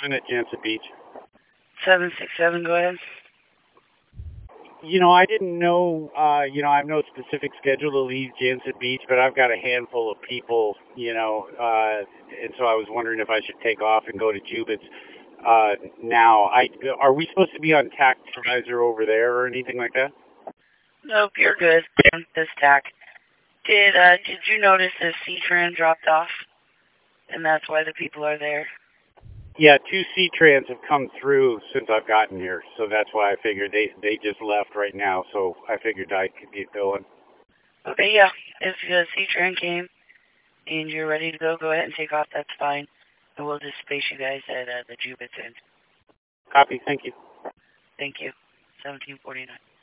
767 at Jansen Beach. 767, go ahead. I didn't know, I have no specific schedule to leave Jansen Beach, but I've got a handful of people, and so I was wondering if I should take off and go to Jubit's now. Are we supposed to be on TAC supervisor over there or anything like that? Nope, you're good. This TAC. Did you notice the C-Tran dropped off? And that's why the people are there? Yeah, 2 C-Trans have come through since I've gotten here, so that's why I figured they just left right now, so I figured I could get going. Okay, yeah. If the C-Tran came and you're ready to go ahead and take off, that's fine. And we'll just space you guys at the Jubit's end. Copy, thank you. Thank you. 1749.